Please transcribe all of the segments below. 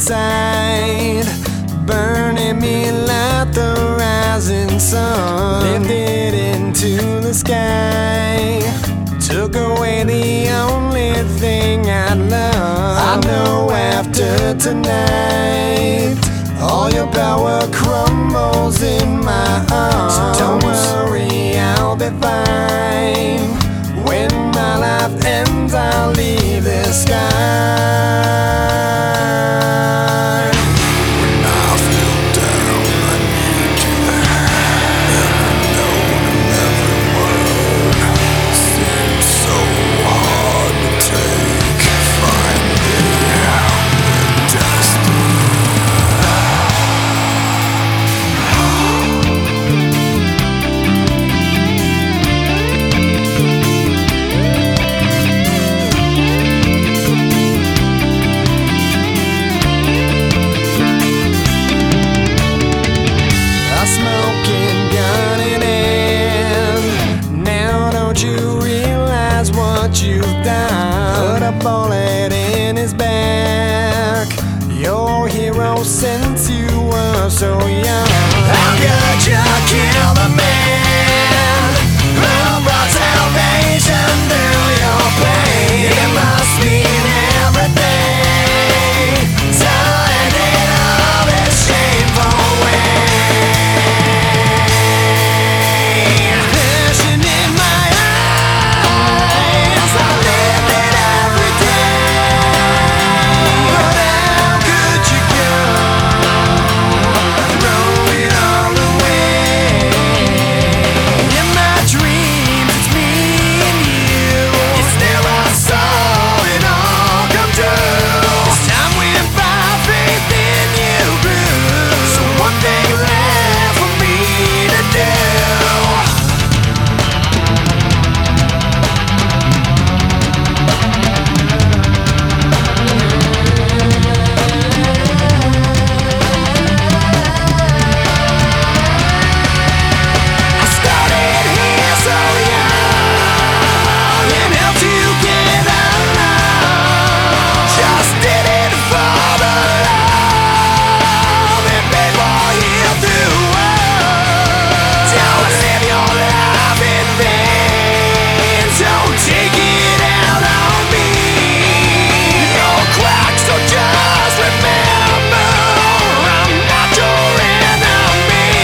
inside, burning me like the rising sun. Lifted into the sky, took away the only thing I'd love. I know after tonight, all your power crumbles in my arms. So don't worry, I'll be fine. When my life ends, I'll leave this sky. You've done. Put a bullet in his back, your hero since you were so young. How could you kill the man who brought salvation through your pain? It must mean everything to end it all this shameful way. Passion in my eyes, I live it every day. But how could you go, throw it all away? In my dreams, it's me and you. It's there I saw it all come true. As time went by, faith in you grew. So one thing left for me to do. I started here so young and helped you get along. Just did it for the love and paid for you through words. Don't live your life in vain. Don't take it out on me. You're cracked, so just remember I'm not your enemy.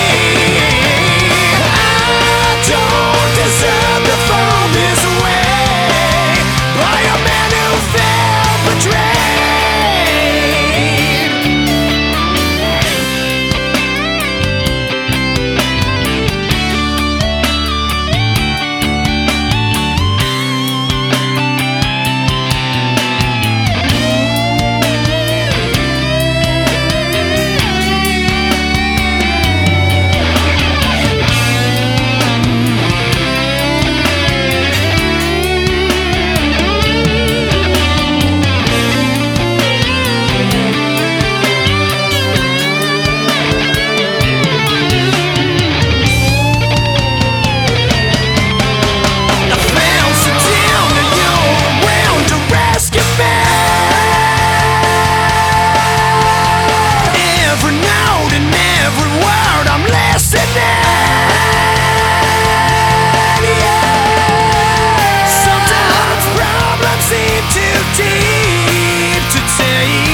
I don't deserve to fall this way by a man who felt betrayed. I found some down that you're around to rescue me. Every note and every word I'm listening. Yeah. Sometimes problems seem too deep to take.